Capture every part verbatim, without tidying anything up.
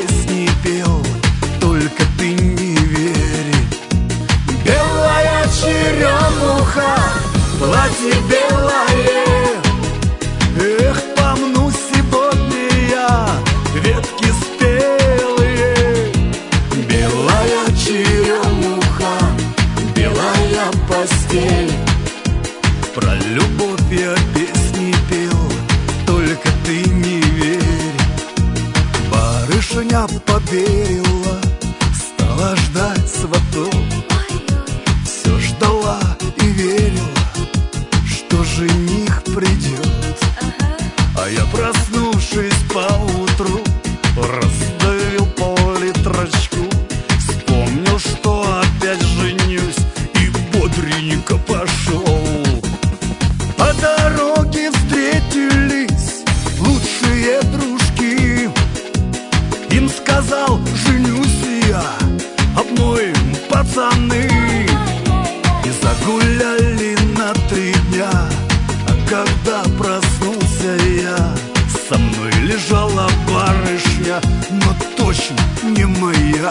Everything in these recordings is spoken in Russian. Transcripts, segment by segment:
песни пел, только ты не верь. Белая черемуха, платье белое, эх, помну сегодня я ветки спелые. Белая черемуха, белая постель, про любовь я песни пел, только ты не верь. Барышня поверила, стала ждать сватов, все ждала и верила, что жених придет. А я, проснувшись поутру, раздавил пол-литрочку, вспомнил, что опять женюсь, и бодренько пошел. По дороге встретились лучшие дружки, им сказал: женюсь я, обмоем пацаны. И загуляли на три дня, а когда проснулся я, со мной лежала барышня, но точно не моя.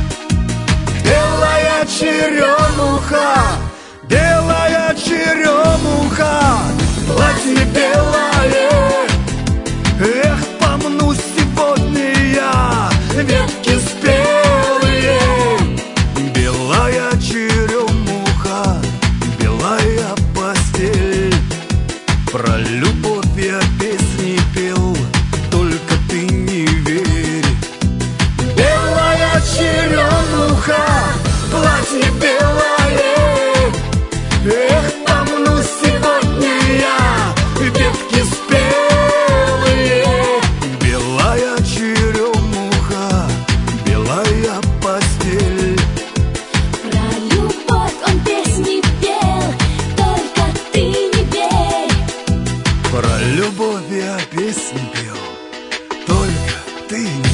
Белая черемуха, белая черемуха, платье белое, эх, помну сегодня я ветки спелые. Белая черемуха, белая постель, про любовь я песни пел, только ты не верь. Белая черемуха, платье белое, эх, помну сегодня я ветки спелые. Белая черемуха, белая постель, про любовь он песни пел, только ты не верь. про любовь я песни пел, только ты не